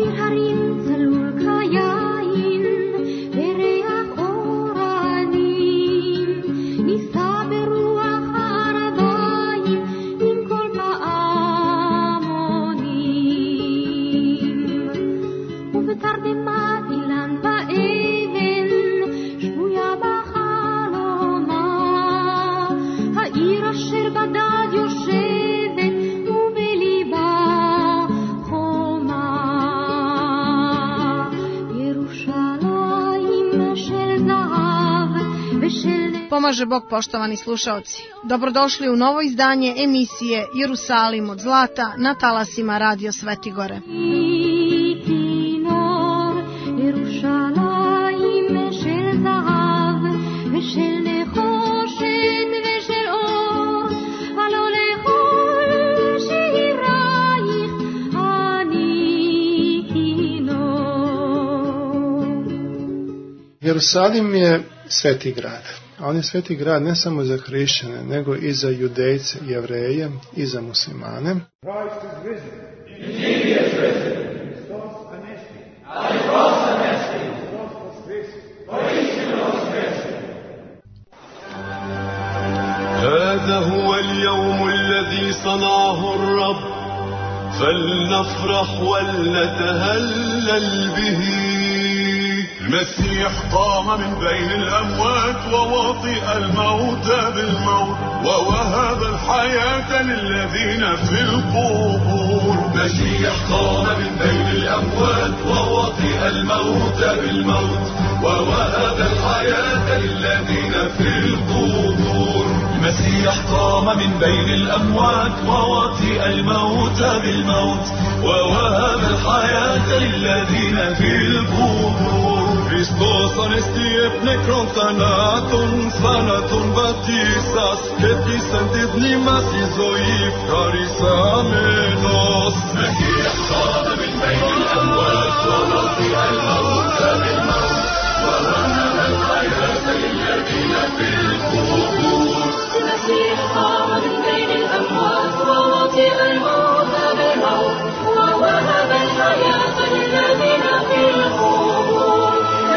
Pomaže Bog, poštovani slušaoci. Dobrodošli u novo izdanje emisije Jerusalim od zlata na talasima Radio Svetigore. Jerusalim je sveti grad. A on je sveti grad ne samo za hrišćane, nego i za judejce, jevreje i za muslimane. هذا هو اليوم الذي صنعه الرب فلنفرح ولنتهلل به المسيح قام من بين الأموات ووطئ الموت بالموت ووهب الحياة للذين في القبور المسيح قام من بين الأموات ووطئ الموت بالموت ووهب الحياة للذين في القبور المسيح قام من بين الأموات ووطئ الموت بالموت ووهب الحياة للذين في القبور Χριστός ανέστη επνεκροτανάτων θάνατον βατήσας και της εν τη μνήμας η ζωή ευχαρισάμενος. Μεσσίας قام من بين الأموات ووطئ الموت بالموت ووهب الحياة للذين في القبور. المسيح قام من بين الأموات ووطئ الموت بالموت ووهب الحياة للذين في القبور.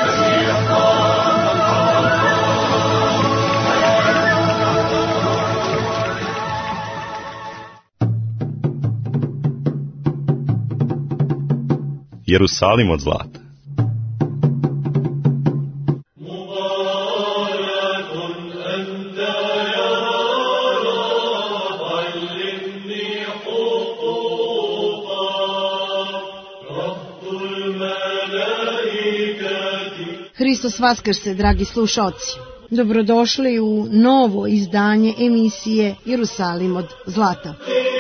Jerusalim od zlata. Hristos vaskrse, dragi slušaoci. Dobrodošli u novo izdanje emisije Jerusalim od zlata.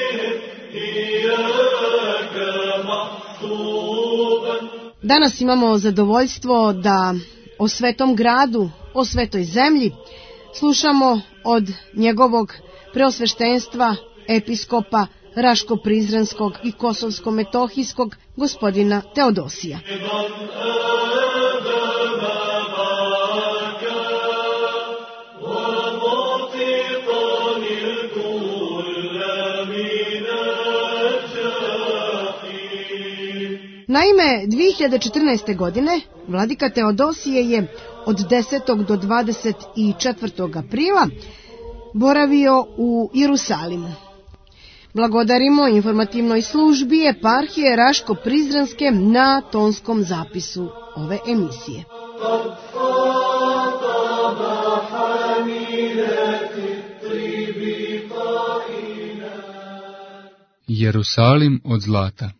Danas imamo zadovoljstvo da o svetom gradu, o svetoj zemlji slušamo od njegovog preosveštenstva, episkopa Raško-Prizrenskog i Kosovsko-Metohijskog gospodina Teodosija. Naime, 2014. godine vladika Teodosije je od 10. do 24. aprila boravio u Jerusalimu. Blagodarimo informativnoj službi eparhije Raško-Prizrenske na tonskom zapisu ove emisije. Jerusalim od zlata.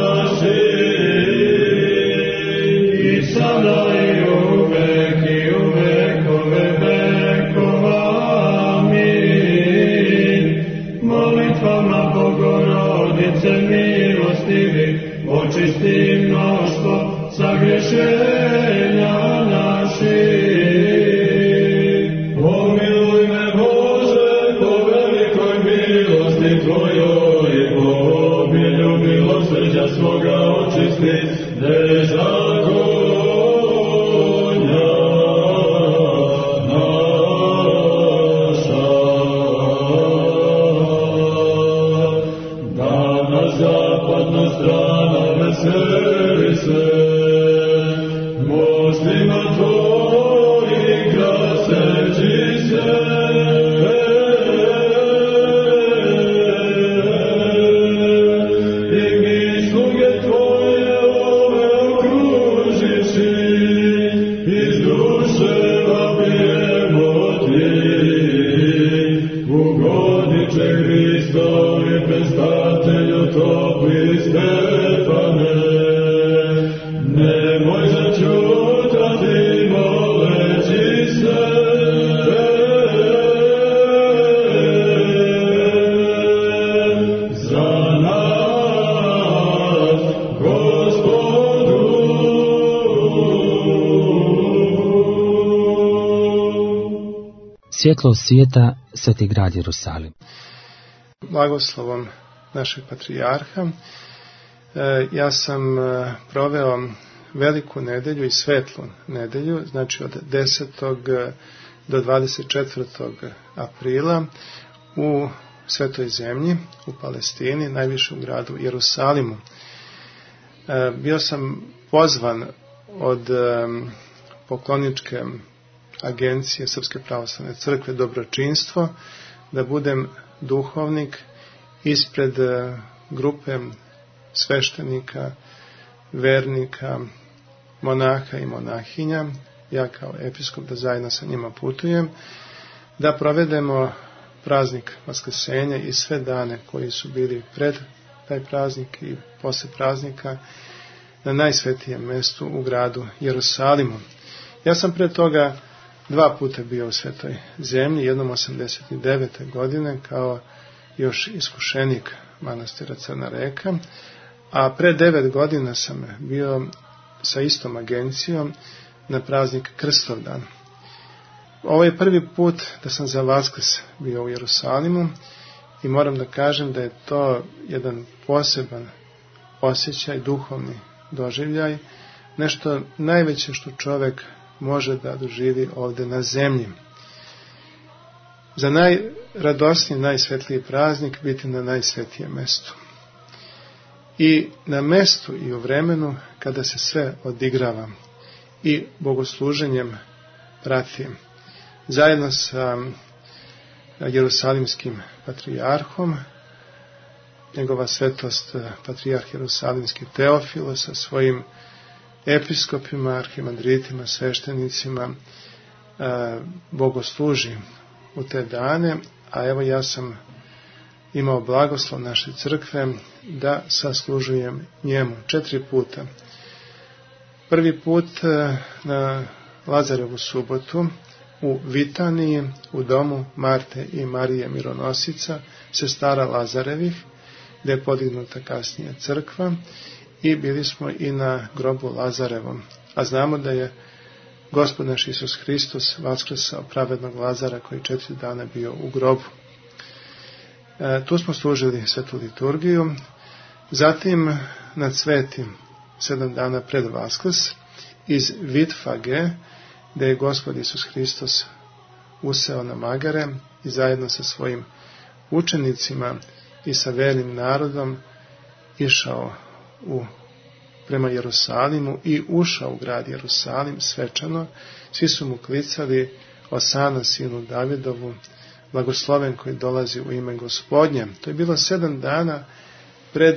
Sada i uvek i uvek. Svjetlo svijeta, Sveti grad Jerusalim. Blagoslovom našeg patrijarha ja sam proveo veliku nedelju i svetlu nedelju, znači od 10. do 24. aprila u Svetoj zemlji, u Palestini, najvišem gradu Jerusalimu. Bio sam pozvan od pokloničke agencije Srpske pravoslavne crkve Dobročinstvo da budem duhovnik ispred grupe sveštenika, vernika, monaha i monahinja, ja kao episkop da zajedno sa njima putujem, da provedemo praznik Vaskrsenja i sve dane koji su bili pred taj praznik i posle praznika na najsvetijem mestu u gradu Jerusalimu. Ja sam pre toga 2 puta bio u Svetoj zemlji, jednom 89. godine kao još iskušenik manastira Crna Reka, a pre 9 godina sam bio sa istom agencijom na praznik Krstovdan. Ovo je prvi put da sam za Vaskrs bio u Jerusalimu i moram da kažem da je to jedan poseban osjećaj, duhovni doživljaj, nešto najveće što čovek može da doživi ovde na zemlji. Za najradosniji, najsvetliji praznik biti na najsvetijem mestu. I na mestu i u vremenu kada se sve odigrava i bogosluženjem prati. Zajedno sa Jerusalimskim patrijarhom, njegova svetost patrijarh Jerusalimski Teofilo sa svojim episkopima, arhimandritima, sveštenicima bogosluži u te dane, a evo ja sam imao blagoslov naše crkve da saslužujem njemu 4 puta. Prvi put na Lazarevu subotu u Vitaniji, u domu Marte i Marije Mironosica, sestara Lazarevih, gde je podignuta kasnije crkva, i bili smo i na grobu Lazarevom. A znamo da je Gospod naš Isus Hristos vaskrsao pravednog Lazara koji 4 dana bio u grobu. Tu smo služili svetu liturgiju, zatim na Cveti 7 dana pred Vaskrs iz Vitfage, gde je Gospod Isus Hristos useo na magare i zajedno sa svojim učenicima i sa vernim narodom išao prema Jerusalimu i ušao u grad Jerusalim svečano. Svi su mu klicali Osana sinu Davidovu, blagosloven koji dolazi u ime Gospodnje. To je bilo 7 dana pred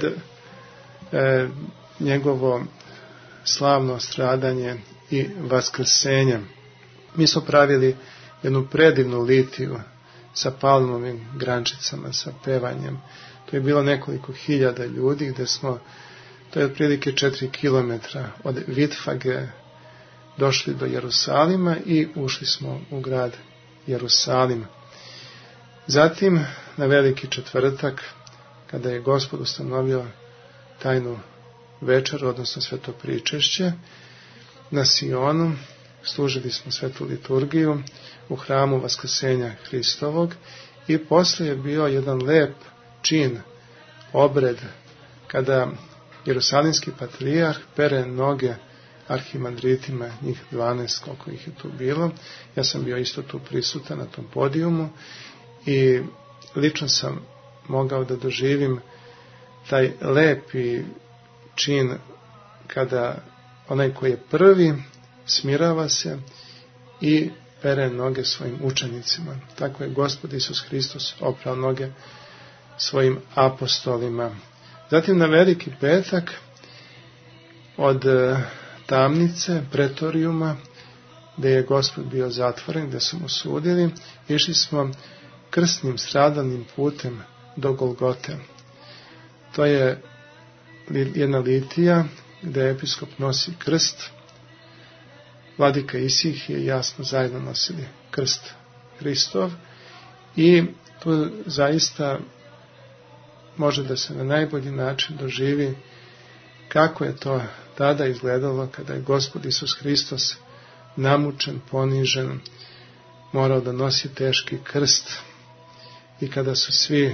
njegovo slavno stradanje i vaskrsenje. Mi smo pravili jednu predivnu litiju sa palmovim grančicama, sa pevanjem. To je bilo nekoliko hiljada ljudi gde smo, to je otprilike 4 kilometra od Vitfage, došli do Jerusalima i ušli smo u grad Jerusalim. Zatim, na Veliki četvrtak, kada je Gospod ustanovio tajnu večeru, odnosno sveto pričešće, na Sionu služili smo svetu liturgiju u hramu Vaskrsenja Hristovog i posle je bio jedan lep čin, obred, kada Jerusalimski patrijarh pere noge arhimandritima, njih 12, koliko ih je tu bilo. Ja sam bio isto tu prisutan na tom podijumu i lično sam mogao da doživim taj lepi čin kada onaj koji je prvi smirava se i pere noge svojim učenicima. Tako je Gospod Isus Hristos oprao noge svojim apostolima. Zatim na Veliki petak od tamnice, pretorijuma, gde je Gospod bio zatvoren, gde su mu sudili, išli smo krstnim stradalnim putem do Golgote. To je jedna litija gde episkop nosi krst. Vladika Isihije i ja smo zajedno nosili krst Hristov i tu zaista može da se na najbolji način doživi kako je to tada izgledalo kada je Gospod Isus Hristos namučen, ponižen morao da nosi teški krst i kada su svi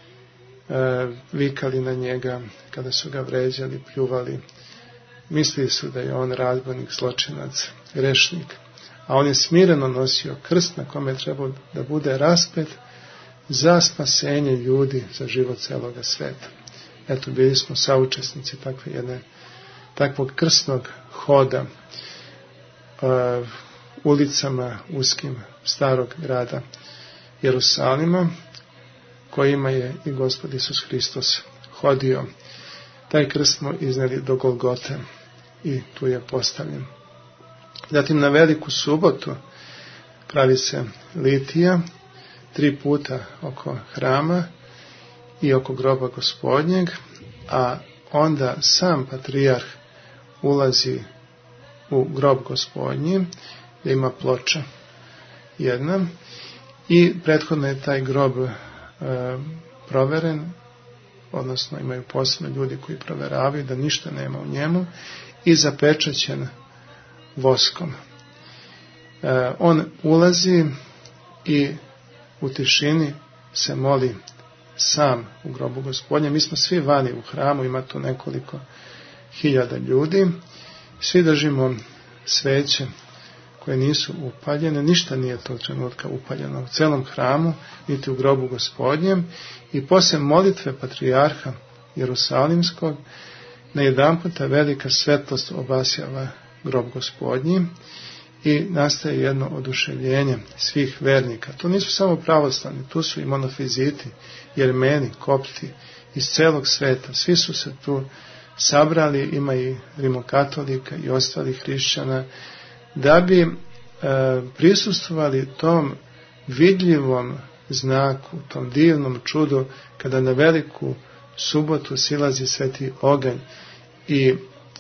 vikali na njega, kada su ga vređali, pljuvali, mislili su da je on razbojnik, zločinac, grešnik, a on je smireno nosio krst na kome je trebao da bude raspet za spasenje ljudi, za život celoga sveta. Eto, bili smo saučesnici takvog krstnog hoda ulicama uskim starog grada Jerusalima, kojima je i Gospod Isus Hristos hodio. Taj krst smo izneli do Golgote i tu je postavljen. Zatim na Veliku subotu pravi se litija 3 puta oko hrama i oko groba Gospodnjeg, a onda sam patrijarh ulazi u grob Gospodnji, gdje ima ploča jedna, i prethodno je taj grob proveren, odnosno imaju posebno ljudi koji proveravaju da ništa nema u njemu, i zapečaćen voskom. On ulazi i u tišini se moli sam u grobu Gospodnjem. Mi smo svi vani u hramu, ima tu nekoliko hiljada ljudi, svi držimo sveće koje nisu upaljene, ništa nije tog trenutka upaljeno u celom hramu, niti u grobu Gospodnjem, i poslije molitve patrijarha Jerusalimskog, na jedanputa velika svetlost obasjava grob Gospodnji i nastaje jedno oduševljenje svih vernika. To nisu samo pravoslavni, tu su i monofiziti, jermeni, kopti iz celog sveta. Svi su se tu sabrali, ima i rimokatolika i ostalih hrišćana, da bi prisustvovali tom vidljivom znaku, tom divnom čudu, kada na Veliku subotu silazi sveti oganj i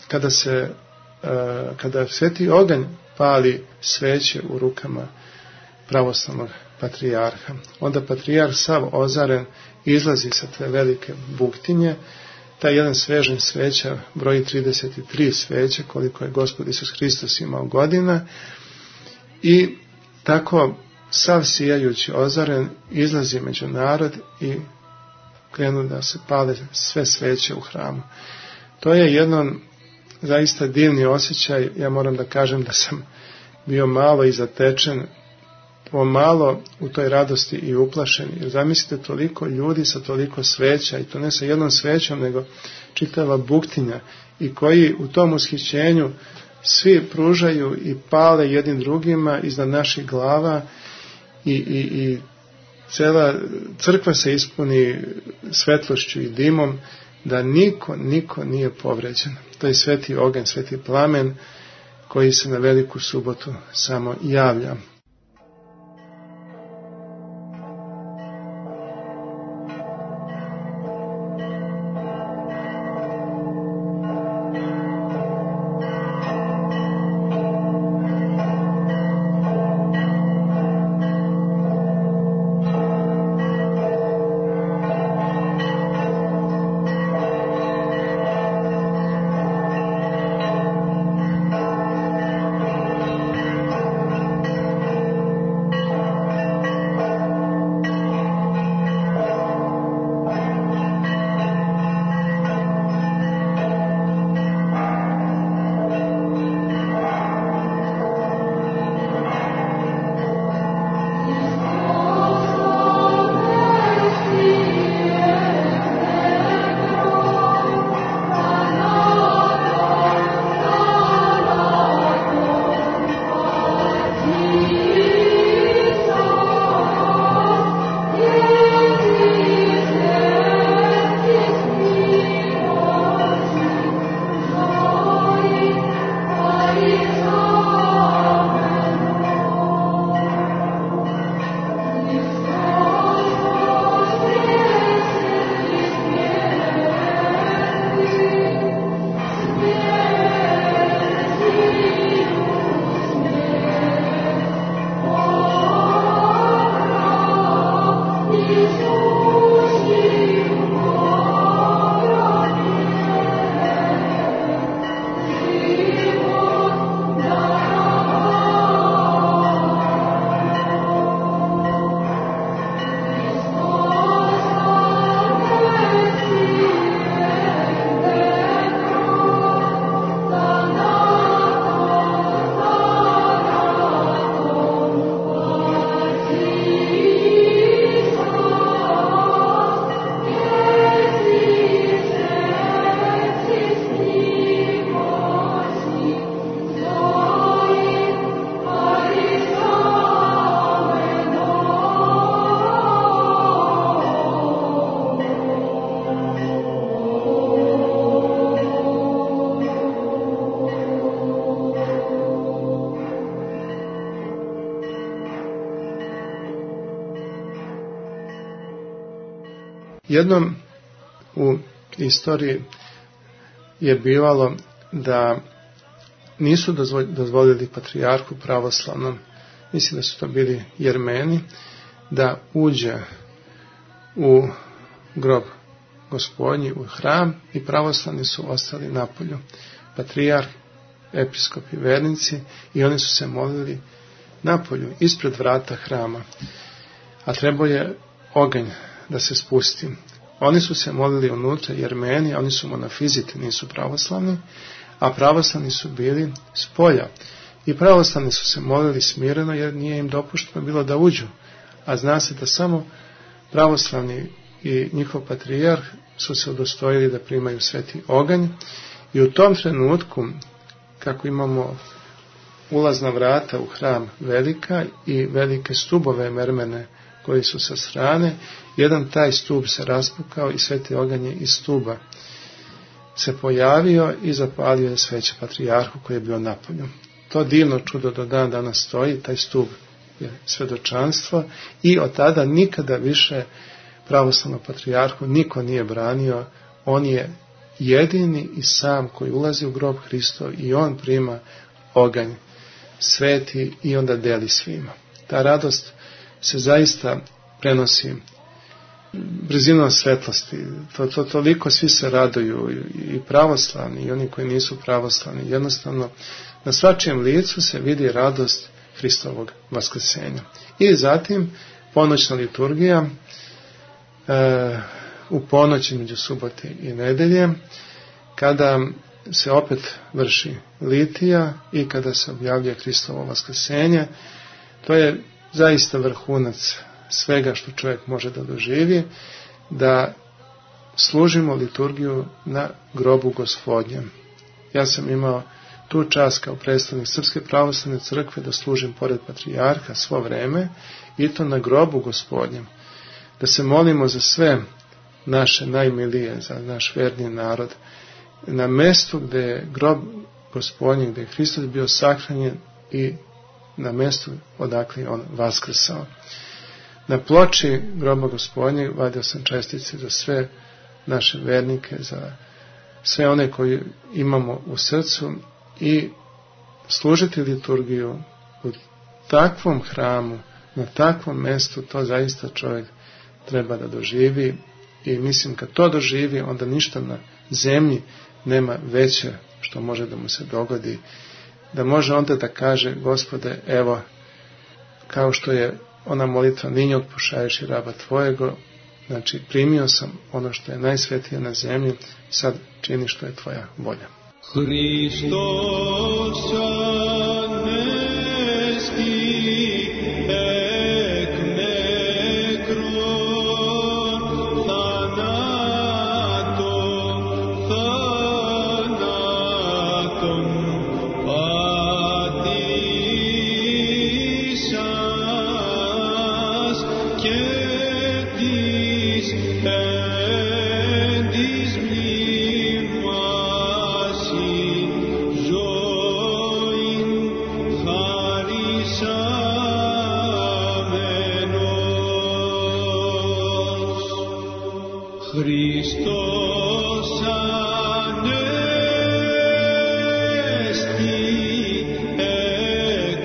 kada sveti oganj pali sveće u rukama pravoslavnog patrijarha. Onda patrijarh sav ozaren izlazi sa te velike buktinje. Taj jedan svežanj sveća broji 33 sveće, koliko je Gospod Isus Hristos imao godina, i tako sav sijajući ozaren izlazi među narod i krenu da se pale sve sveće u hramu. To je jedan zaista divni osjećaj. Ja moram da kažem da sam bio malo i zatečen, pomalo u toj radosti i uplašen, jer zamislite toliko ljudi sa toliko sveća, i to ne sa jednom svećom, nego čitava buktinja, i koji u tom ushićenju svi pružaju i pale jednim drugima iznad naših glava, i cela crkva se ispuni svetlošću i dimom, da niko nije povređen. To je sveti oganj, sveti plamen koji se na Veliku subotu samo javlja. Jednom u istoriji je bivalo da nisu dozvolili patrijarhu pravoslavnom, mislim da su to bili Jermeni, da uđe u grob Gospodnji, u hram, i pravoslavni su ostali napolju. Patrijarh, episkopi, vernici, i oni su se molili napolju, ispred vrata hrama. A trebao je oganj da se spusti. Oni su se molili unutra, Jermeni, oni su monofiziti, nisu pravoslavni, a pravoslavni su bili s polja. I pravoslavni su se molili smireno, jer nije im dopušteno bilo da uđu. A zna se da samo pravoslavni i njihov patrijarh su se udostojili da primaju sveti oganj. I u tom trenutku, kako imamo ulazna vrata u hram velika i velike stubove mermene koji su sa strane, jedan taj stub se raspukao i sveti oganj je iz stuba se pojavio i zapalio je sveće patrijarhu koji je bio napolju. To divno čudo do dan danas stoji, taj stub je svedočanstvo, i od tada nikada više pravoslavnom patrijarhu niko nije branio. On je jedini i sam koji ulazi u grob Hristov i on prima oganj sveti i onda deli svima. Ta radost se zaista prenosi brzinom svetlosti. To toliko svi se raduju, i pravoslavni i oni koji nisu pravoslavni. Jednostavno na svačijem licu se vidi radost Hristovog vaskrsenja. I zatim ponoćna liturgija u ponoći među subote i nedelje, kada se opet vrši litija i kada se objavljuje Hristovo vaskrsenje. To je zaista vrhunac svega što čovjek može da doživi, da služimo liturgiju na grobu Gospodnjem. Ja sam imao tu čast kao predstavnik Srpske pravoslavne crkve da služim pored patrijarha svo vreme, i to na grobu Gospodnjem. Da se molimo za sve naše najmilije, za naš verni narod, na mestu gdje je grob Gospodnji, gdje je Hristos bio sahranjen, i na mestu odakle je on vaskrsao. Na ploči groba Gospodnjeg vadio sam čestice za sve naše vernike, za sve one koji imamo u srcu, i služiti liturgiju u takvom hramu, na takvom mestu, to zaista čovjek treba da doživi, i mislim kad to doživi, onda ništa na zemlji nema veće što može da mu se dogodi, da može onda da kaže: Gospode, evo, kao što je ona molitva ninje otpušajući raba tvojego, znači primio sam ono što je najsvetije na zemlji, sad čini što je tvoja volja. Hristos anesti ek nekron thanaton patisas ketis endis Hristos anesti ek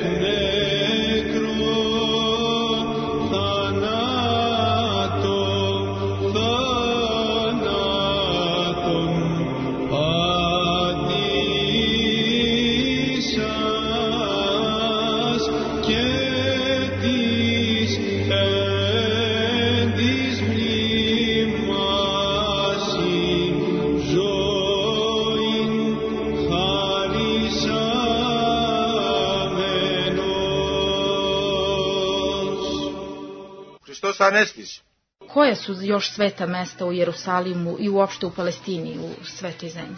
nekron thanaton patisas ketis endis Koja su još sveta mesta u Jerusalimu i uopšte u Palestini, u Svetoj zemlji?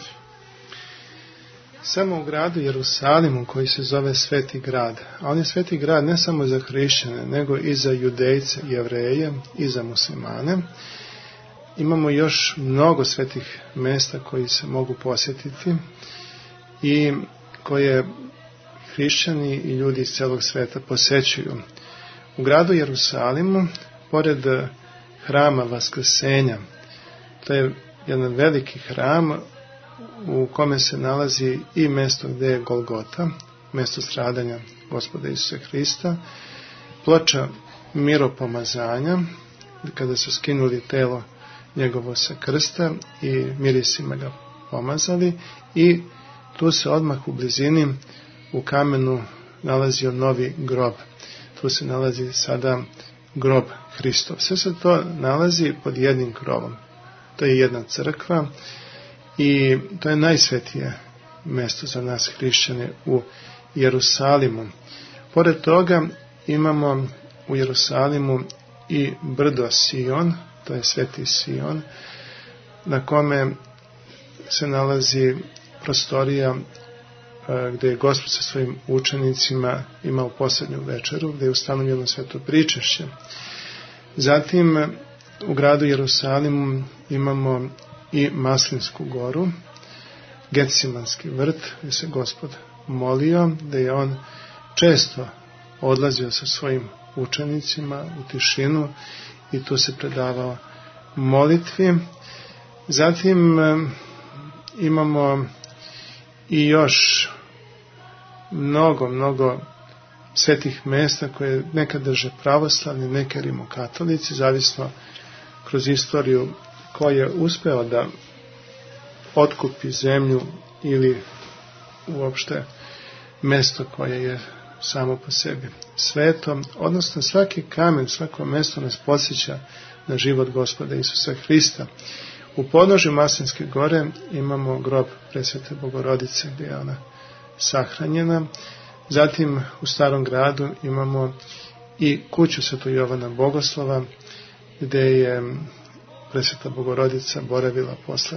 Samo u gradu Jerusalimu, koji se zove Sveti grad, a on je Sveti grad ne samo za hrišćane, nego i za judejce, jevreje i za muslimane. Imamo još mnogo svetih mesta koji se mogu posjetiti i koje hrišćani i ljudi iz celog sveta posećuju. U gradu Jerusalimu, pored hrama Vaskrsenja, To je jedan veliki hram u kome se nalazi i mjesto gdje je Golgota, mjesto stradanja Gospoda Isusa Hrista, ploča miropomazanja, kada su skinuli telo njegovo sa krsta i mirisima ga pomazali, i tu se odmah u blizini u kamenu nalazio novi grob. Tu se nalazi sada grob Hristov. Sve se to nalazi pod jednim krovom. To je jedna crkva i to je najsvetije mjesto za nas hrišćane u Jerusalimu. Pored toga imamo u Jerusalimu i brdo Sion, to je Sveti Sion, na kome se nalazi prostorija gdje je Gospod sa svojim učenicima imao posljednju večeru, gdje je ustanovljeno sveto pričešće. Zatim u gradu Jerusalimu imamo i Maslinsku goru, Getsemanski vrt, gdje se Gospod molio, gdje je on često odlazio sa svojim učenicima u tišinu i tu se predavao molitvi. Zatim imamo i još mnogo svetih mjesta koje neka drže pravoslavni, neke rimokatolici, zavisno kroz istoriju ko je uspeo da otkupi zemlju ili uopšte mjesto koje je samo po sebi sveto, odnosno svaki kamen, svako mjesto nas podsjeća na život Gospoda Isusa Hrista. U podnožju Maslinske gore imamo grob Presvete Bogorodice gdje je ona sahranjena. Zatim u Starom gradu imamo i kuću Svetog Jovana Bogoslova gdje je Presveta Bogorodica boravila posle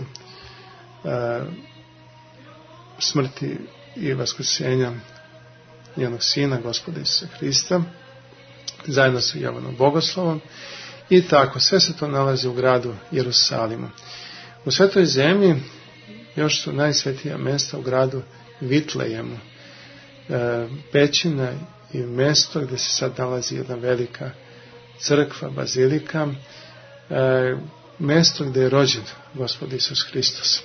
smrti i vaskrsenja njenog sina Gospoda Isusa Hrista zajedno sa Jovanom Bogoslovom. I tako, sve se to nalazi u gradu Jerusalimu. U Svetoj zemlji još su najsvetija mjesta u gradu Vitlejemu, pećina i mjesto gdje se sad nalazi jedna velika crkva, bazilika, mjesto gdje je rođen Gospod Isus Hristos.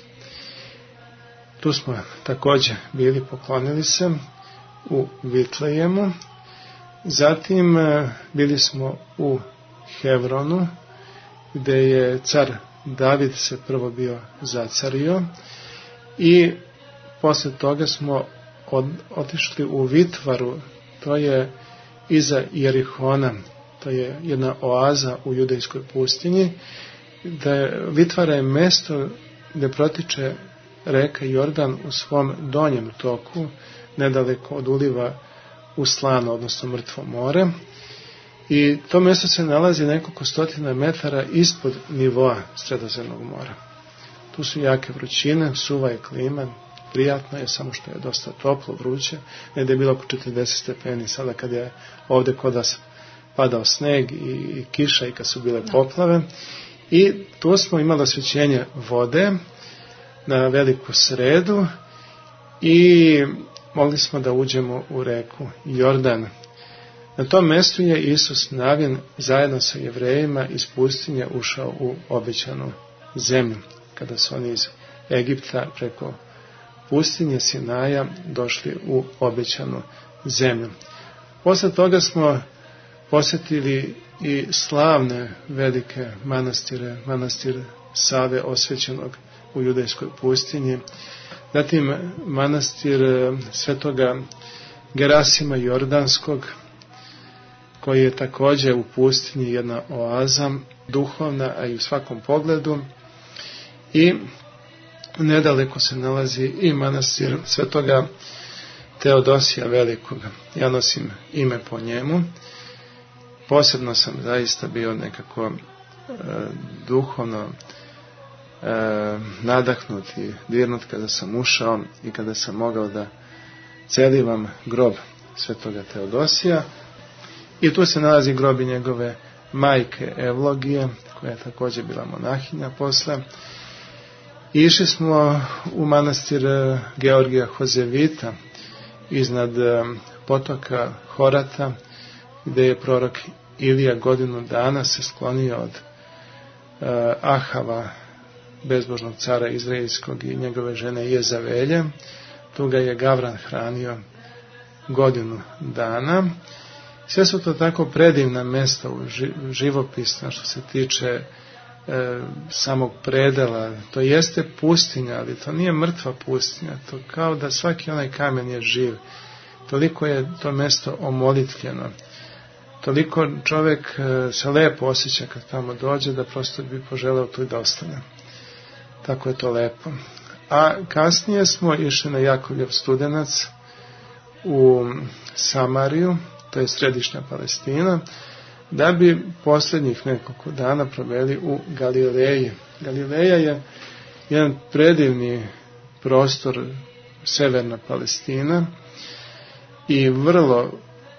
Tu smo također bili, poklonili se u Vitlejemu. Zatim bili smo u Hevronu, gdje je car David se prvo bio zacario, i poslije toga smo otišli u Vitvaru, to je iza Jerihona, to je jedna oaza u judejskoj pustinji. Vitvara je mjesto gdje protiče reka Jordan u svom donjem toku, nedaleko od uliva u Slano, odnosno Mrtvo more. I to mjesto se nalazi nekoliko stotina metara ispod nivoa Sredozemnog mora. Tu su jake vrućine, suva je klima, prijatno je, samo što je dosta toplo, vruće, negdje je bilo oko 40 stepeni, sada kad je ovdje kod nas padao sneg i kiša i kad su bile poplave. I tu smo imali osvećenje vode na veliku sredu i mogli smo da uđemo u reku Jordan. Na tom mjestu je Isus Navin zajedno sa Jevrejima iz pustinje ušao u obećanu zemlju, kada su oni iz Egipta preko pustinje Sinaja došli u obećanu zemlju. Posle toga smo posjetili i slavne velike manastire, manastir Save osvećenog u judejskoj pustinji, zatim manastir Svetoga Gerasima Jordanskog, koji je također u pustinji jedna oaza, duhovna, a i u svakom pogledu. I nedaleko se nalazi i manastir Svetoga Teodosija Velikog. Ja nosim ime po njemu. Posebno sam zaista bio nekako duhovno nadahnut i dirnut kada sam ušao i kada sam mogao da celivam grob Svetoga Teodosija. I tu se nalazi grob i njegove majke Evlogije, koja je također bila monahinja posle. Išli smo u manastir Georgija Hozevita iznad potoka Horata, gdje je prorok Ilija godinu dana se sklonio od Ahava, bezbožnog cara izraelskog i njegove žene Jezavelje. Tu ga je Gavran hranio godinu dana. Sve su to tako predivna mjesta živopisna što se tiče samog predela. To jeste pustinja, ali to nije mrtva pustinja. To kao da svaki onaj kamen je živ. Toliko je to mjesto omolitvljeno. Toliko čovjek se lepo osjeća kad tamo dođe da prosto bi poželeo tu da ostane. Tako je to lepo. A kasnije smo išli na Jakovljev Studenac u Samariju, to je središnja Palestina, da bi posljednjih nekoliko dana proveli u Galileji. Galileja je jedan predivni prostor, severna Palestina, i vrlo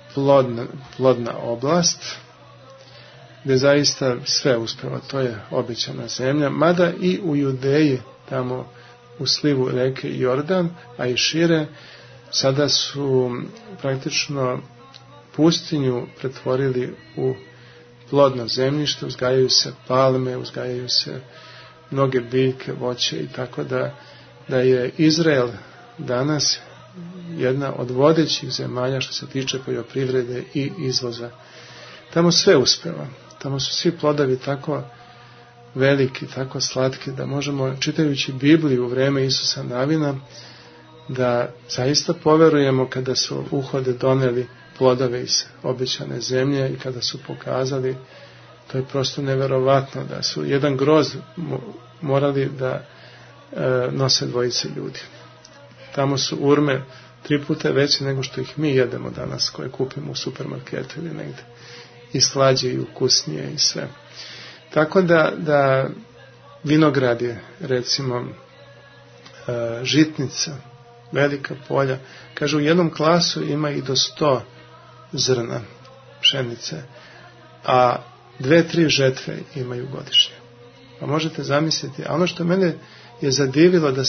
plodna oblast, gdje zaista sve uspeva, to je obećana zemlja, mada i u Judeji, tamo u slivu reke Jordan, a i šire, sada su praktično pustinju pretvorili u plodno zemljište, uzgajaju se palme, uzgajaju se mnoge biljke, voće, i tako da je Izrael danas jedna od vodećih zemalja što se tiče poljoprivrede i izvoza. Tamo sve uspeva. Tamo su svi plodovi tako veliki, tako slatki, da možemo, čitajući Bibliju u vrijeme Isusa Navina, da zaista poverujemo kada su uhode doneli plodove iz obećane zemlje i kada su pokazali, to je prosto neverovatno, da su jedan grozd morali da nose dvojice ljudi. Tamo su urme 3 puta veće nego što ih mi jedemo danas, koje kupimo u supermarketu ili negdje. I slađe i ukusnije i sve. Tako da vinograd je, recimo, žitnica, velika polja. Kaže, u jednom klasu ima i do 100 zrna pšenice, a 2-3 žetve imaju godišnje. Pa možete zamisliti, a ono što mene je zadivilo, da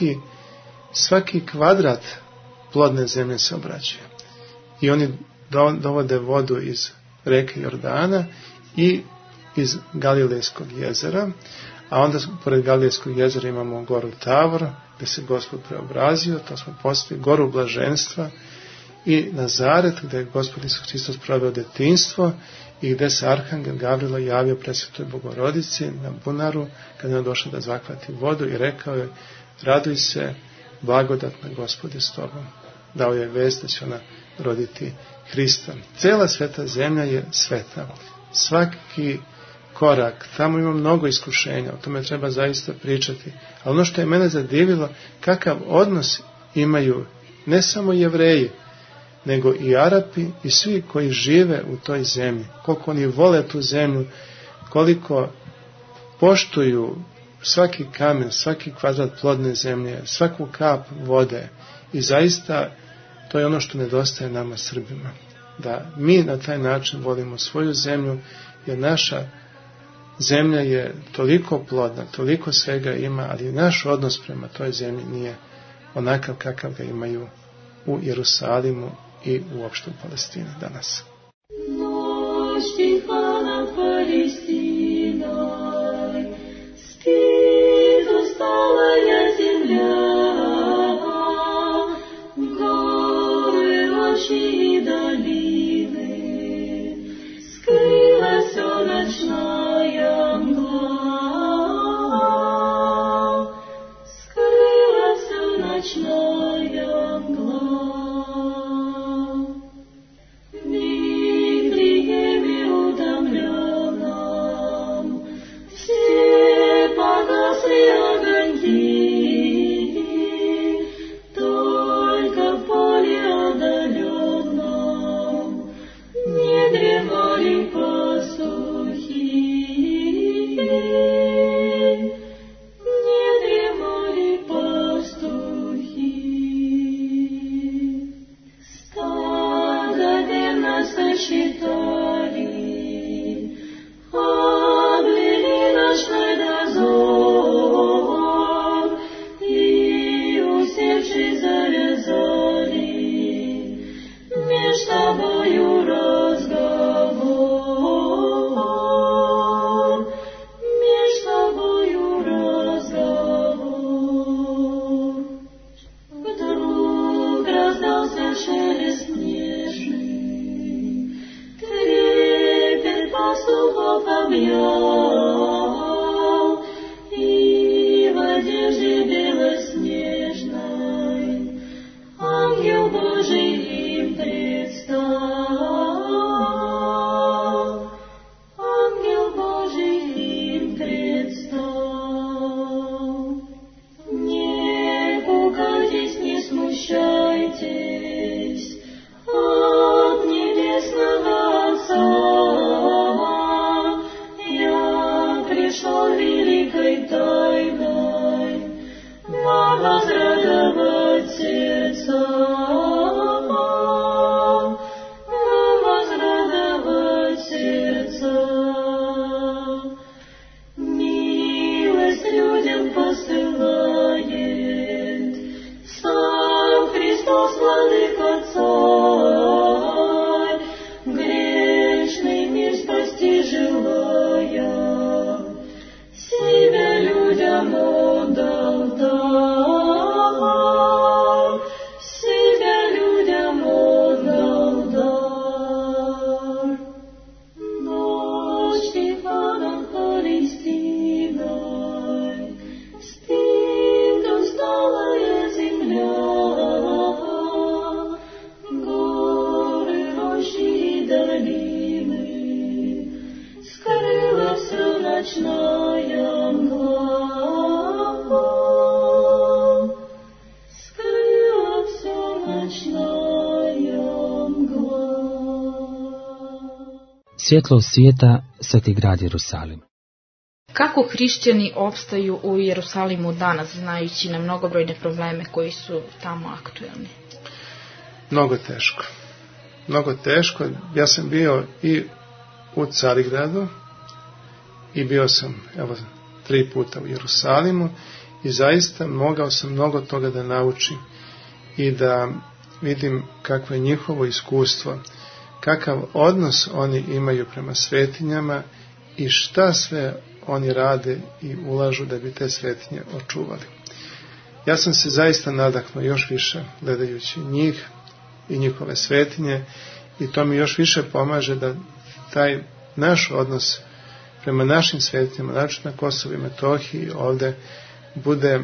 svaki kvadrat plodne zemlje se obrađuje. I oni dovode vodu iz reke Jordana i iz Galilejskog jezera, a onda pored Galilejskog jezera imamo goru Tavor, gdje se Gospod preobrazio, to smo postavili, goru Blaženstva, i Nazaret, gdje je Gospod Isus Hristos proveo detinjstvo i gdje se Arhangel Gavrilo javio Presvetoj Bogorodici na bunaru, kada je došao da zakvati vodu i rekao je: raduj se, blagodatna Gospod je s tobom. Dao je vest da će ona roditi Hrista. Cela sveta zemlja je sveta. Svaki korak, tamo ima mnogo iskušenja, o tome treba zaista pričati. Ali ono što je mene zadivilo, kakav odnos imaju ne samo Jevreji, nego i Arapi i svi koji žive u toj zemlji. Koliko oni vole tu zemlju, koliko poštuju svaki kamen, svaki kvadrat plodne zemlje, svaku kap vode. I zaista to je ono što nedostaje nama Srbima. Da mi na taj način volimo svoju zemlju, jer naša zemlja je toliko plodna, toliko svega ima, ali naš odnos prema toj zemlji nije onakav kakav ga imaju u Jerusalimu i uopšte u Palestini danas. Nigde Svjetlo svijeta, Sveti grad Jerusalim. Kako hrišćani opstaju u Jerusalimu danas, znajući na mnogobrojne probleme koji su tamo aktuelni? Mnogo teško. Mnogo teško. Ja sam bio i u Carigradu i bio sam 3 puta u Jerusalimu i zaista mogao sam mnogo toga da naučim i da vidim kakvo je njihovo iskustvo, kakav odnos oni imaju prema svetinjama i šta sve oni rade i ulažu da bi te svetinje očuvali. Ja sam se zaista nadahnuo još više gledajući njih i njihove svetinje i to mi još više pomaže da taj naš odnos prema našim svetinjama, znači na Kosovu i Metohiji ovde, bude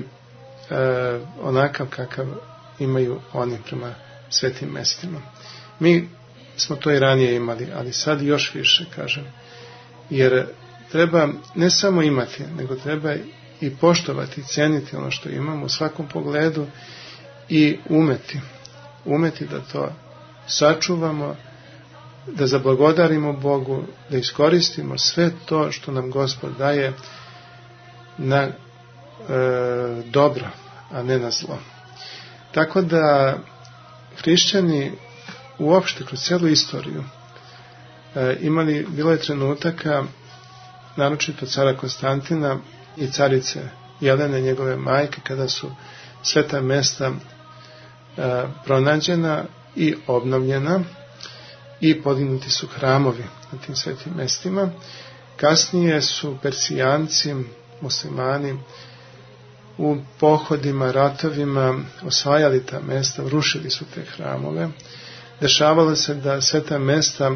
onakav kakav imaju oni prema svetim mestima. Mi smo to i ranije imali, ali sad još više, kažem, jer treba ne samo imati, nego treba i poštovati, ceniti ono što imamo u svakom pogledu i umeti da to sačuvamo, da zablagodarimo Bogu, da iskoristimo sve to što nam Gospod daje na dobro, a ne na zlo. Tako da hrišćani uopšte kroz celu istoriju bilo je trenutaka, naročito cara Konstantina i carice Jelene, njegove majke, kada su sveta mesta pronađena i obnovljena i podignuti su hramovi na tim svetim mestima. Kasnije su Persijanci, muslimani u pohodima, ratovima osvajali ta mesta, rušili su te hramove. Dešavalo se da sveta mesta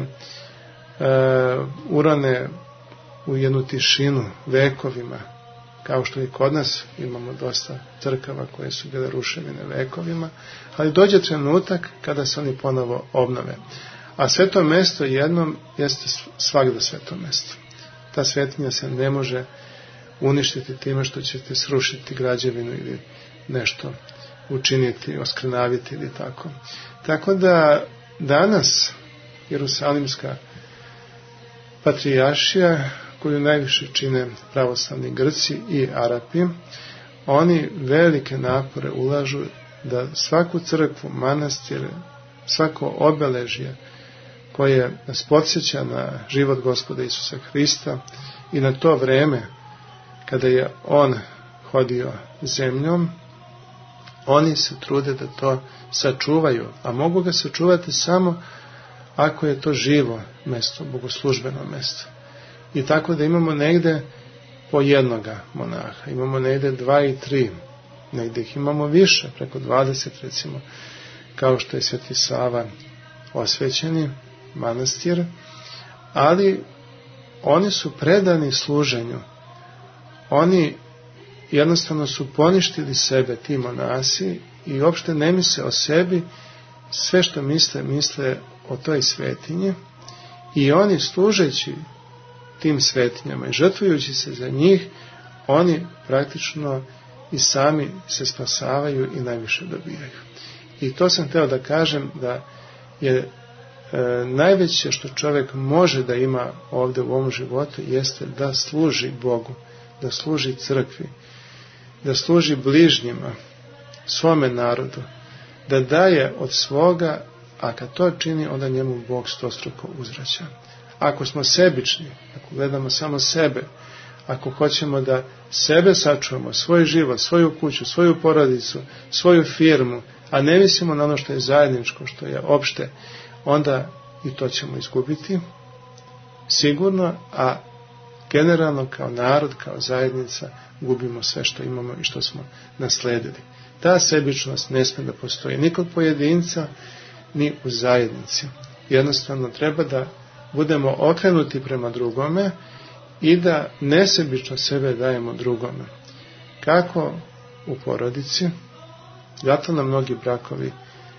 urane u jednu tišinu vekovima, kao što i kod nas imamo dosta crkava koje su bile ruševine vekovima, ali dođe trenutak kada se oni ponovo obnove. A sveto mesto jednom jeste svagda sveto mesto. Ta svetinja se ne može uništiti time što ćete srušiti građevinu ili nešto učiniti, oskrnaviti ili tako. Tako da danas Jerusalimska patrijaršija, koju najviše čine pravoslavni Grci i Arapi, oni velike napore ulažu da svaku crkvu, manastir, svako obeležje koje nas podsjeća na život Gospoda Isusa Hrista i na to vreme kada je on hodio zemljom, oni se trude da to sačuvaju, a mogu ga sačuvati samo ako je to živo mesto, bogoslužbeno mesto. I tako da imamo negde po jednoga monaha, imamo negde 2 i 3, negde ih imamo više, preko 20 recimo, kao što je Sveti Sava osvećeni manastir, ali oni su predani služenju. Oni jednostavno su poništili sebe, ti monasi, i uopšte ne misle o sebi, sve što misle o toj svetinji, i oni služeći tim svetinjama i žrtvujući se za njih, oni praktično i sami se spasavaju i najviše dobijaju. I to sam hteo da kažem, da je najveće što čovjek može da ima ovdje u ovom životu jeste da služi Bogu, da služi crkvi, da služi bližnjima, svome narodu, da daje od svoga, a kad to čini, onda njemu Bog stostruko uzvraća. Ako smo sebični, ako gledamo samo sebe, ako hoćemo da sebe sačuvamo, svoj život, svoju kuću, svoju porodicu, svoju firmu, a ne mislimo na ono što je zajedničko, što je opšte, onda i to ćemo izgubiti, sigurno, a generalno kao narod, kao zajednica, gubimo sve što imamo i što smo nasledili. Ta sebičnost ne smije da postoji ni kod pojedinca, ni u zajednici. Jednostavno treba da budemo okrenuti prema drugome i da nesebično sebe dajemo drugome. Kako u porodici, zato nam mnogi brakovi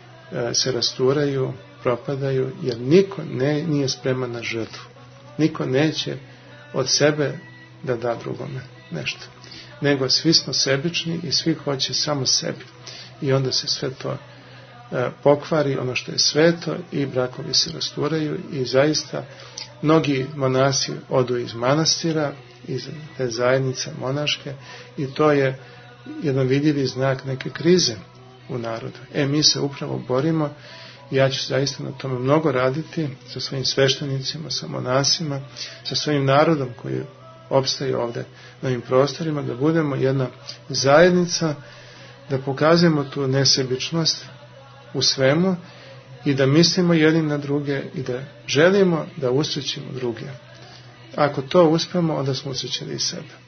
se rasturaju, propadaju, jer niko nije spreman na žrtvu. Niko neće od sebe da da drugome nešto. Nego svi smo sebični i svi hoće samo sebi. I onda se sve to pokvari, ono što je sveto, i brakovi se rasturaju i zaista mnogi monasi odu iz manastira, iz te zajednice monaške, i to je jedan vidljivi znak neke krize u narodu. Mi se upravo borimo, i ja ću zaista na tome mnogo raditi sa svojim sveštenicima, sa monasima, sa svojim narodom koji opstaje ovdje na ovim prostorima, da budemo jedna zajednica, da pokazujemo tu nesebičnost u svemu i da mislimo jednim na druge i da želimo da usrećimo druge. Ako to uspemo, onda smo usrećili i sebe.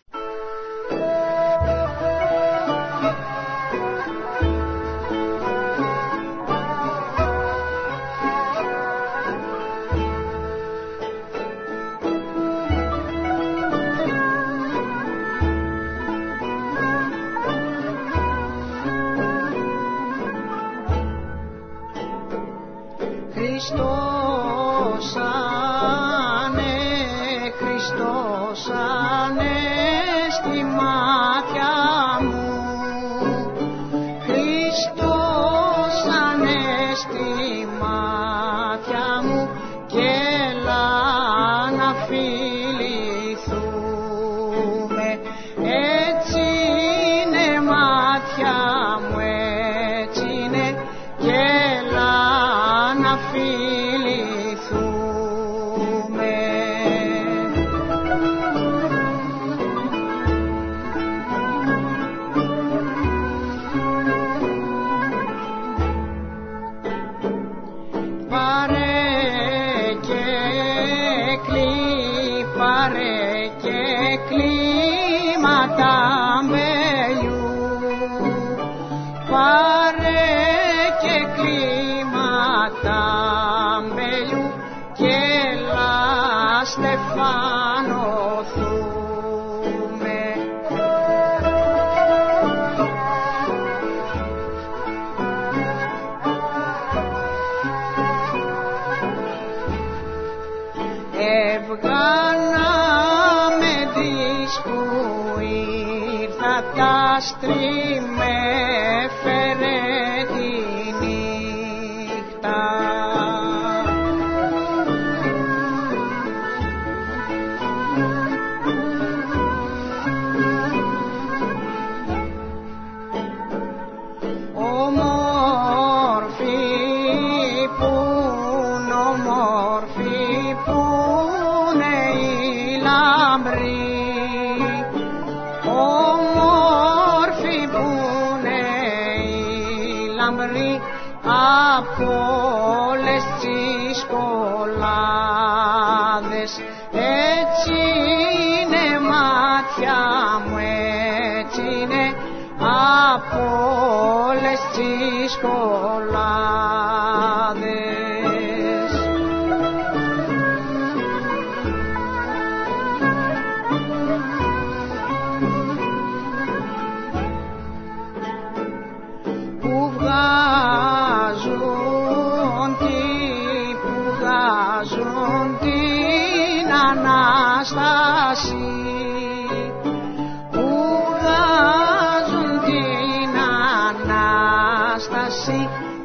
που βγάζουν την Ανάσταση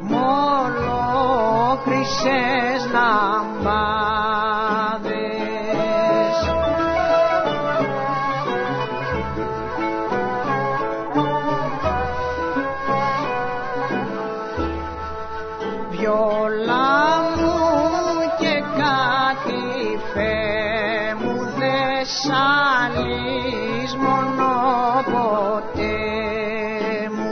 μολόχρυσες λαμπάδες. Βιόλα μου και κάτι φε μου δε σ' μόνο ποτέ μου.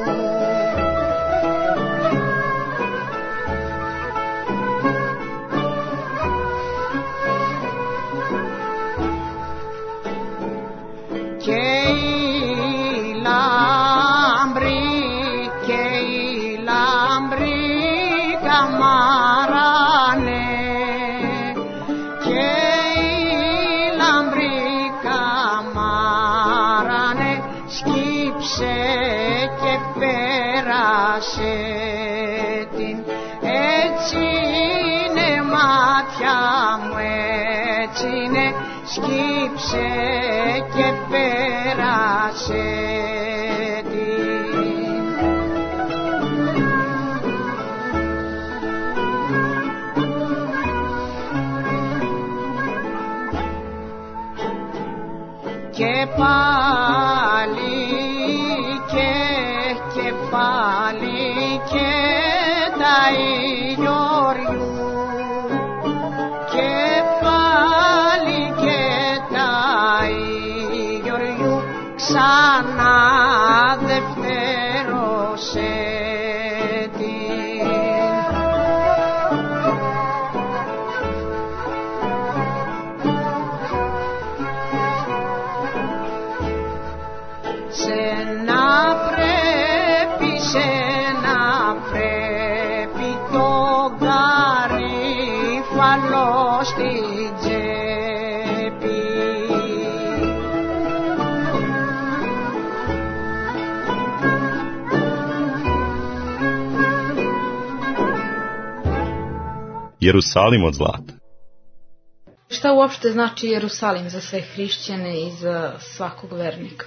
Και η λάμπρη καμάρανε, και η λάμπρη καμάρανε, σκύψε και πέρασε την. Έτσι είναι μάτια μου, έτσι είναι, σκύψε και πέρασε την. Και πάλι και πάλι και τα ηλιοριού, και πάλι και τα ηλιοριού, ξανά δευτερώσε την. Σένα πρέπει το γαρίφαλο στην τσέπη. Jerusalim od zlata. Šta uopšte znači Jerusalim za sve hrišćane i za svakog vernika?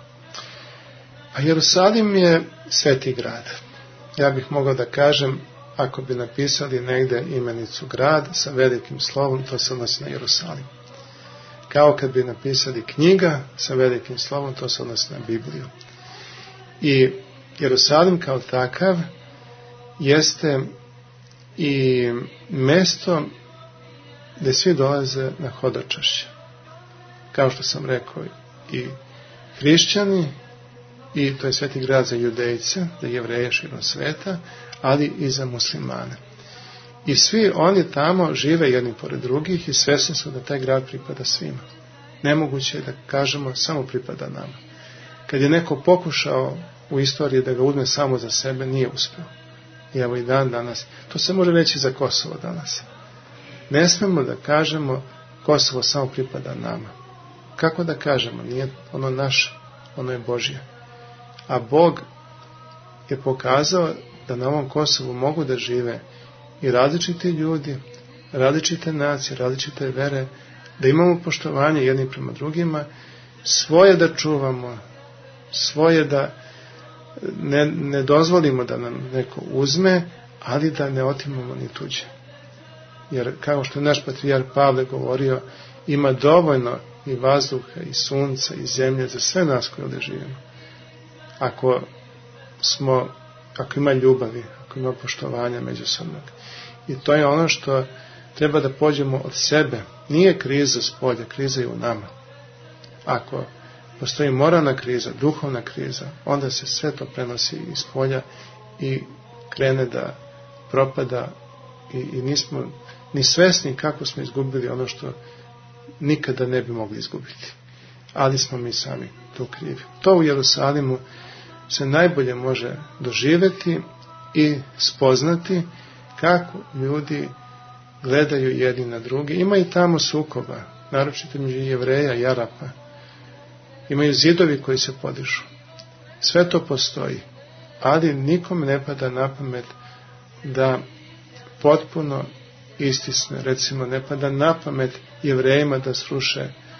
A Jerusalim je sveti grad. Ja bih mogao da kažem, ako bi napisali negde imenicu grad sa velikim slovom, to se odnosi na Jerusalim. Kao kad bi napisali knjiga sa velikim slovom, to se odnosi na Bibliju. I Jerusalim kao takav jeste i mesto gde svi dolaze na hodočašće. Kao što sam rekao, i hrišćani, i to je sveti grad za judejce, za Jevreje širom sveta, ali i za muslimane. I svi oni tamo žive jedni pored drugih i svesni su da taj grad pripada svima. Nemoguće je da kažemo samo pripada nama. Kad je neko pokušao u istoriji da ga uzme samo za sebe, nije uspeo. I evo i dan danas, to se može reći za Kosovo danas. Ne smemo da kažemo Kosovo samo pripada nama. Kako da kažemo? Nije ono naše, ono je Božje. A Bog je pokazao da na ovom Kosovu mogu da žive i različiti ljudi, različite nacije, različite vere, da imamo poštovanje jedni prema drugima, svoje da čuvamo, svoje da ne dozvolimo da nam neko uzme, ali da ne otimamo ni tuđe. Jer kao što je naš patrijarh Pavle govorio, ima dovoljno i vazduha, i sunca, i zemlje za sve nas koji ovdje živimo. Ako ima ljubavi, ako ima poštovanja međusobnog. I to je ono što treba da pođemo od sebe. Nije kriza s polja, kriza je u nama. Ako postoji moralna kriza, duhovna kriza, onda se sve to prenosi iz polja i krene da propada i nismo ni svesni kako smo izgubili ono što nikada ne bi mogli izgubiti. Ali smo mi sami tu krivi. To u Jerusalimu se najbolje može doživjeti i spoznati kako ljudi gledaju jedni na drugi. Ima i tamo sukoba, naročito među Jevreja i Arapa. Imaju zidovi koji se podižu. Sve to postoji, ali nikom ne pada na pamet da potpuno istisne. Recimo, ne pada na pamet Jevrejima da sruše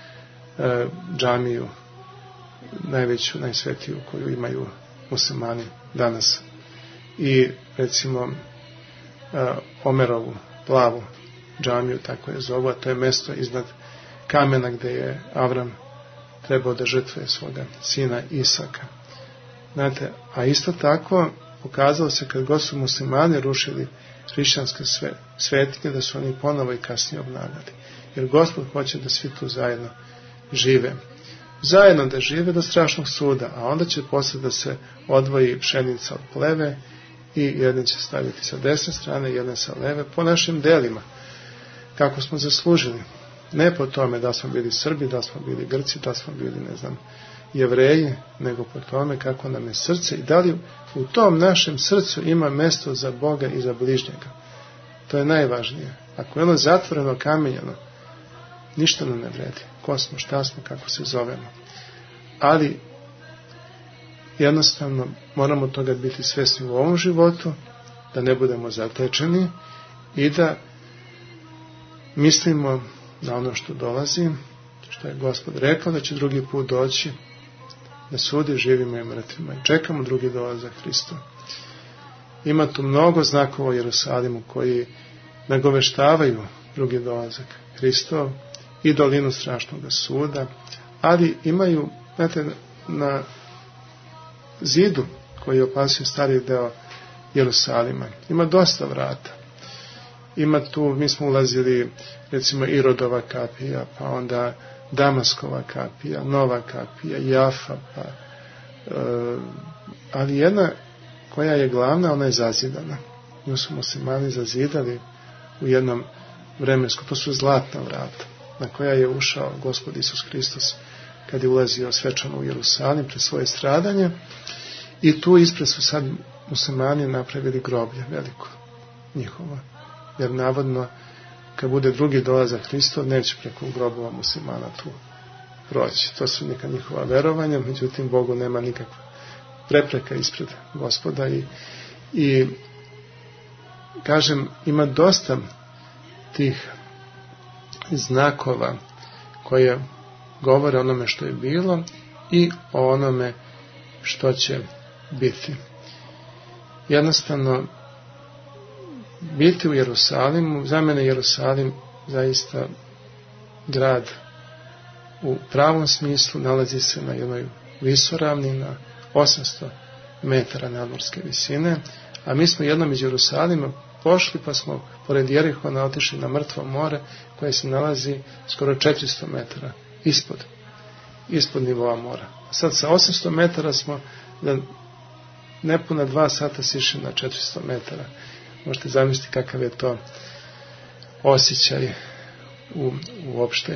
džamiju, najveću, najsvetiju koju imaju muslimani danas. I recimo Omerovu plavu džamiju, tako je zovu, a to je mesto iznad kamena gde je Avram trebao da žrtvuje svoga sina Isaka. Znate, a isto tako pokazalo se kad god su muslimani rušili hrišćanske svetinje, da su oni ponovo i kasnije obnavljali. Jer Gospod hoće da svi tu zajedno žive. Zajedno da žive do strašnog suda, a onda će posle da se odvoji pšenica od pleve i jedne će staviti sa desne strane, jedne sa leve, po našim delima, kako smo zaslužili. Ne po tome da smo bili Srbi, da smo bili Grci, da smo bili, ne znam, Jevreji, nego po tome kako nam je srce i da li u tom našem srcu ima mesto za Boga i za bližnjega. To je najvažnije. Ako je ono zatvoreno, kamenjeno, ništa nam ne vredi. Ko smo, šta smo, kako se zovemo. Ali jednostavno moramo toga biti svesni u ovom životu, da ne budemo zatečeni i da mislimo na ono što dolazi, što je Gospod rekao da će drugi put doći, da sudi živima i mrtvima. I čekamo drugi dolazak Hrista. Ima tu mnogo znakova u Jerusalimu koji nagoveštavaju drugi dolazak Hristov i dolinu strašnog suda, ali imaju, znate, na zidu koji opasuje stari deo Jerusalima, ima dosta vrata. Ima tu, mi smo ulazili, recimo, Irodova kapija, pa onda Damaskova kapija, Nova kapija, Jafa, pa, ali jedna koja je glavna, ona je zazidana. Nju su muslimani zazidali u jednom vremensku, to su zlatna vrata, na koja je ušao Gospod Isus Hristos kad je ulazio svečano u Jerusalim pred svoje stradanje, i tu ispred su sad muslimani napravili groblje veliko njihovo, jer navodno kad bude drugi dolazak Hristov neće preko grobova muslimana tu proći. To su neka njihova verovanja, međutim Bogu nema nikakva prepreka ispred Gospoda i kažem, ima dosta tih znakova koje govore o onome što je bilo i o onome što će biti. Jednostavno, biti u Jerusalimu, za mene Jerusalim zaista grad u pravom smislu, nalazi se na jednoj visoravni, na 800 metara nadmorske visine, a mi smo jednom iz Jerusalima pošli pa smo pored Jerihona otišli na Mrtvo more koje se nalazi skoro 400 metara ispod nivoa mora. Sad sa 800 metara smo nepuna 2 sata sišli na 400 metara. Možete zamisliti kakav je to osjećaj uopšte.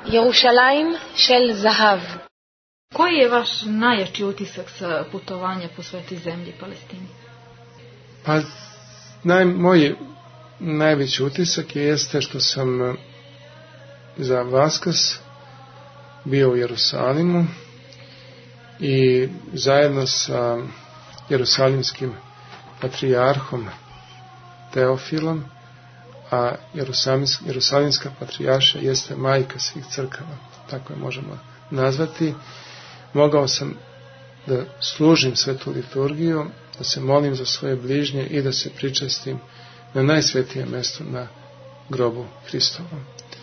ירושלים של זהב. Koji je vaš najjači utisak sa putovanja po svetoj zemlji Palestini? Pa, moj najveći utisak jeste što sam za Vaskrs bio u Jerusalimu i zajedno sa jerusalimskim patrijarhom Teofilom, a jerusalimska patrijarša jeste majka svih crkava, tako je možemo nazvati. Mogao sam da služim svetu liturgiju, da se molim za svoje bližnje i da se pričestim na najsvetije mjesto na grobu Hristovom.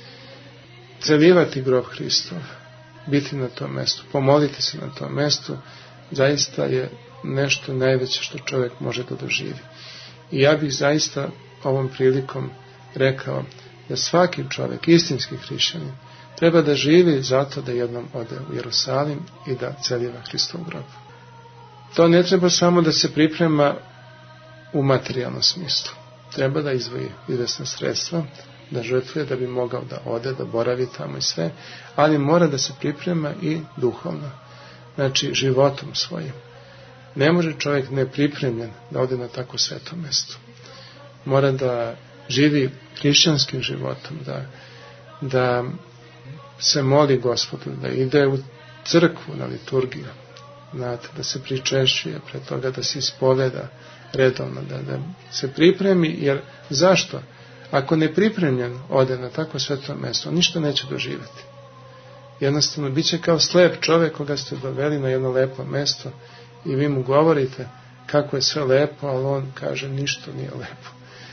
Celivati grob Hristov, biti na tom mjestu, pomoliti se na tom mjestu, zaista je nešto najveće što čovjek može da doživi. I ja bih zaista ovom prilikom rekao da svaki čovjek, istinski hrišćanin, treba da živi zato da jednom ode u Jerusalim i da celiva Hristov grob. To ne treba samo da se priprema u materijalnom smislu. Treba da izdvoji izvesna sredstva, da žrtvuje da bi mogao da ode, da boravi tamo i sve, ali mora da se priprema i duhovno, znači životom svojim. Ne može čovjek nepripremljen da ode na tako sveto mjesto. Mora da živi hrišćanskim životom, da se moli Gospodu, da ide u crkvu na liturgiju, znate, da se pričešćuje pre toga, da se ispoveda redovno, da se pripremi, jer zašto? Ako nepripremljen ode na tako sveto mjesto, ništa neće doživjeti. Jednostavno, bit će kao slep čovjek koga ste doveli na jedno lepo mjesto i vi mu govorite kako je sve lepo, ali on kaže ništa nije lepo.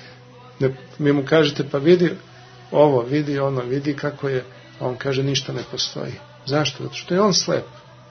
Vi mu kažete pa vidi ovo, vidi ono, vidi kako je, a on kaže ništa ne postoji. Zašto? Zato što je on slep.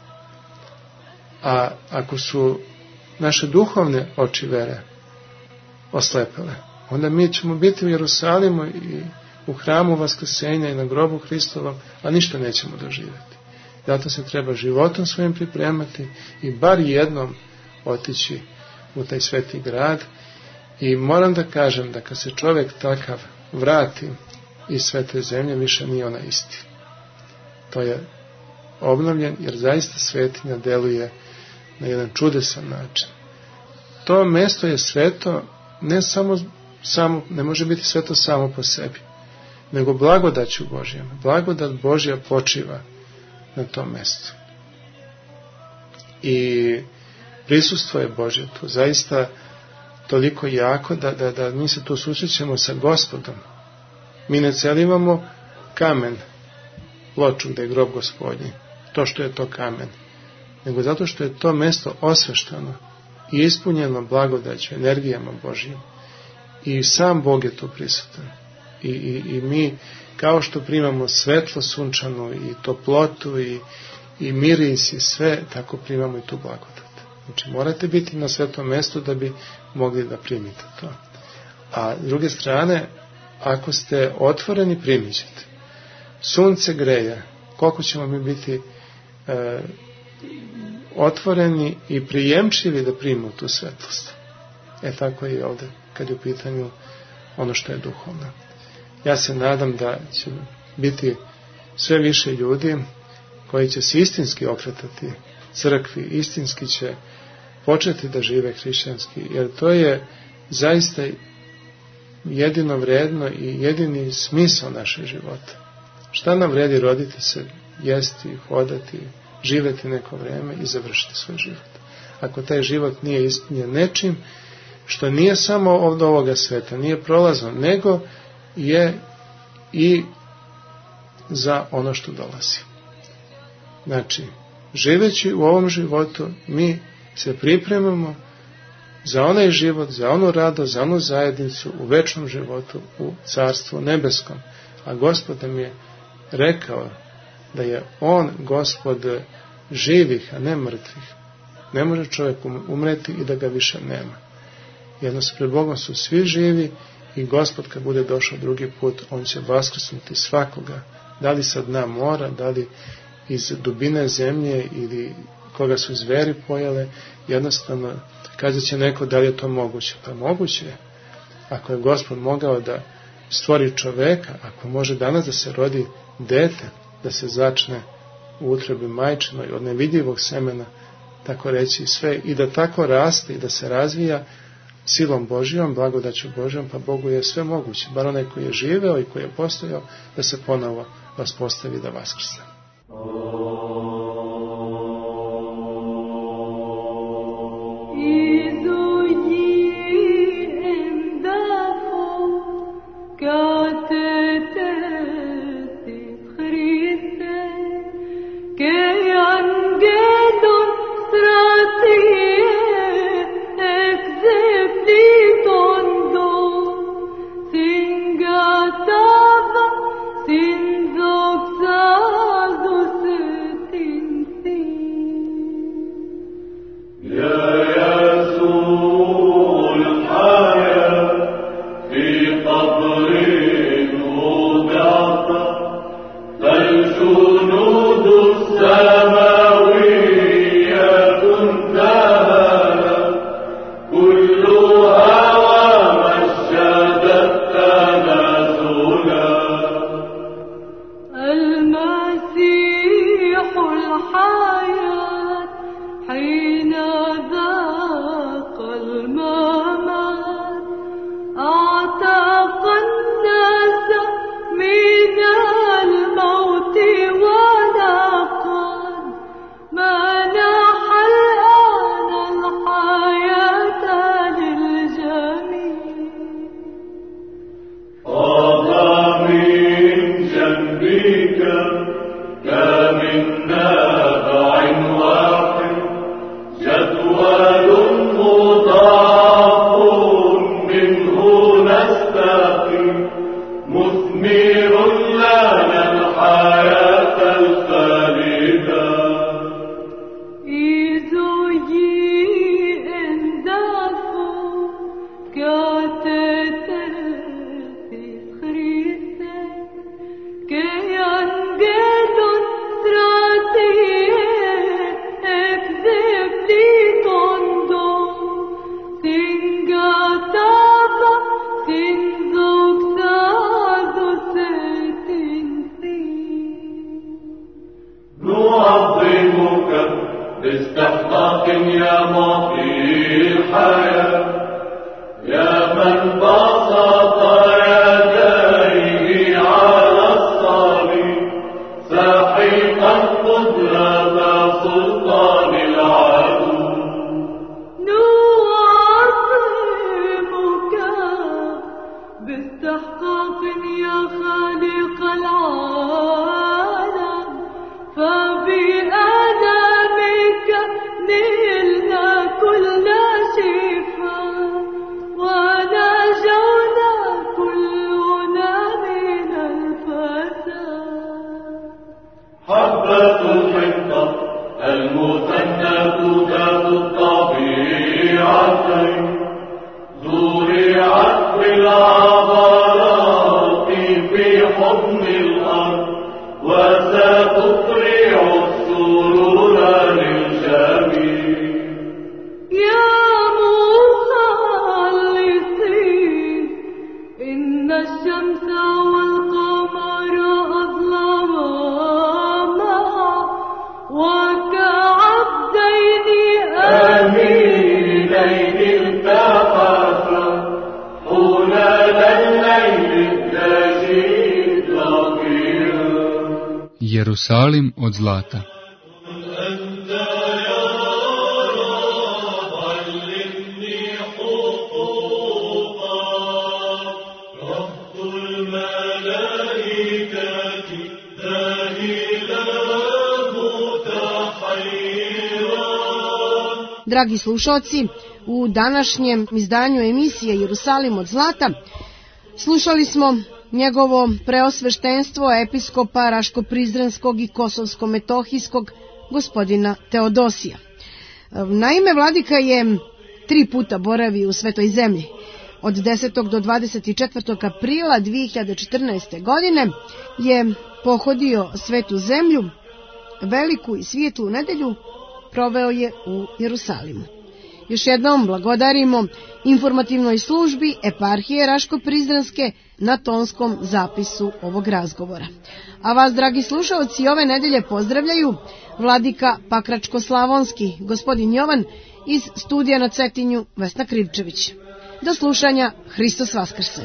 A ako su naše duhovne oči vere oslepele, onda mi ćemo biti u Jerusalimu i u hramu Vaskrsenja i na grobu Hristovom, a ništa nećemo doživjeti. Zato se treba životom svojim pripremati i bar jednom otići u taj sveti grad. I moram da kažem da kad se čovjek takav vrati iz svete zemlje, više nije ona isti. To je obnovljen, jer zaista svetinja deluje na jedan čudesan način. To mjesto je sveto, ne samo ne može biti sveto samo po sebi, nego blagodaću Božjom. Blagodat Božja počiva na tom mjestu. I prisustvo je Božje tu zaista toliko jako da mi se tu susrećemo sa Gospodom. Mi ne celivamo kamen, ploču gdje je grob Gospodnji, to što je to kamen, nego zato što je to mjesto osveštano i ispunjeno blagodaću, energijama Božjim. I sam Bog je tu prisutan. I mi, kao što primamo svetlo sunčanu i toplotu i miris i sve, tako primamo i tu blagodat. Znači, morate biti na svetom mjestu da bi mogli da primite to. A s druge strane, ako ste otvoreni, primit ćete. Sunce greje, koliko ćemo mi biti otvoreni i prijemčivi da primimo tu svetlost. Tako je i ovdje, kad je u pitanju ono što je duhovno. Ja se nadam da će biti sve više ljudi koji će se istinski okretati crkvi, istinski će početi da žive hrišćanski, jer to je zaista jedino vredno i jedini smisao našeg života. Šta nam vredi roditi se, jesti, hodati, živjeti neko vrijeme i završiti svoj život? Ako taj život nije ispunjen nečim što nije samo od ovoga sveta, nije prolazno, nego je i za ono što dolazi. Znači, živeći u ovom životu, mi se pripremamo za onaj život, za onu radost, za onu zajednicu u večnom životu, u carstvu nebeskom. A Gospod nam je rekao da je On Gospod živih, a ne mrtvih. Ne može čovjek umreti i da ga više nema. Jednostavno, pred Bogom su svi živi i Gospod kad bude došao drugi put, On će vaskrsnuti svakoga. Da li sa dna mora, da li iz dubine zemlje ili koga su zveri pojele, jednostavno kazat će neko da li je to moguće. Pa moguće je. Ako je Gospod mogao da stvori čoveka, ako može danas da se rodi dete, da se začne u utrebi majčinoj od nevidljivog semena, tako reći sve, i da tako raste i da se razvija silom Božjom, blagodaću Božjom, pa Bogu je sve moguće, bar onaj koji je živeo i koji je postojao, da se ponovo vaspostavi, da vaskrsne. Jerusalim od zlata. Dragi slušalci, u današnjem izdanju emisije Jerusalim od zlata slušali smo njegovo preosveštenstvo episkopa Raško-Prizrenskog i Kosovsko-Metohijskog gospodina Teodosija. Naime, vladika je 3 puta boravio u Svetoj zemlji. Od 10. do 24. aprila 2014. godine je pohodio Svetu zemlju, veliku i svijetlu nedelju proveo je u Jerusalimu. Još jednom blagodarimo informativnoj službi Eparhije Raško-Prizrenske na tonskom zapisu ovog razgovora. A vas, dragi slušalci, ove nedelje pozdravljaju vladika Pakračko-Slavonski, gospodin Jovan, iz studija na Cetinju Vesna Krivčević. Do slušanja, Hristos Vaskrse!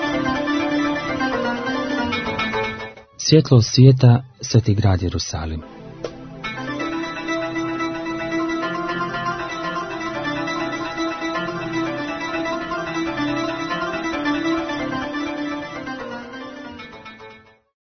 Svjetlo svijeta, sveti grad Jerusalim.